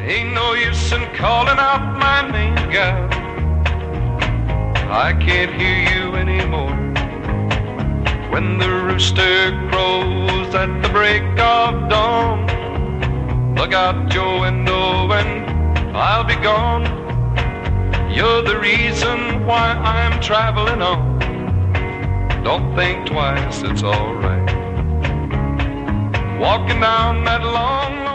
Ain't no use in calling out my name, gal. I can't hear you anymore. When the rooster crows at the break of dawn, look out your window and I'll be gone. You're the reason why I'm traveling on. Don't think twice, it's alright. Walking down that long